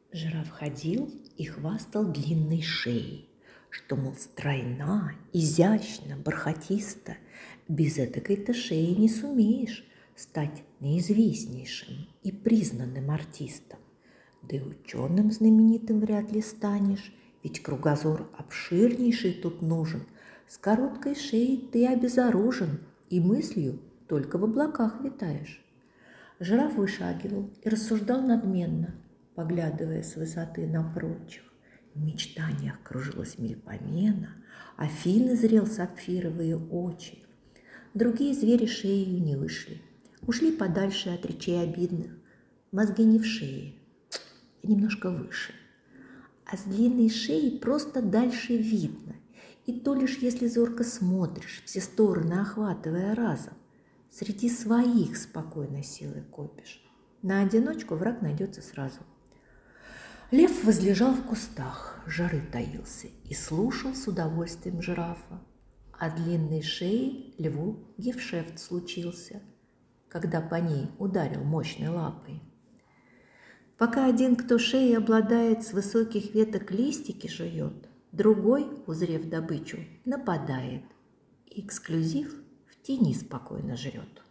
Жираф ходил и хвастал длинной шеей, что, мол, стройна, изящна, бархатиста. Без этакой-то шеи не сумеешь стать наизвестнейшим и признанным артистом. Да и ученым знаменитым вряд ли станешь, ведь кругозор обширнейший тут нужен. С короткой шеей ты обезоружен и мыслью только в облаках витаешь. Жираф вышагивал и рассуждал надменно, поглядывая с высоты на прочих. В мечтаниях кружилась Мельпомена, Афины зрел сапфировые очи. Другие звери шеей не вышли, ушли подальше от речей обидных. Мозги не в шее, а немножко выше. А с длинной шеей просто дальше видно, и то лишь если зорко смотришь, все стороны охватывая разом. Среди своих спокойно силы копишь. На одиночку враг найдется сразу. Лев возлежал в кустах, жары таился и слушал с удовольствием жирафа. О длинной шее льву гевшефт случился, когда по ней ударил мощной лапой. Пока один, кто шеей обладает, с высоких веток листики жует, другой, узрев добычу, нападает и эксклюзив в тени спокойно жрет.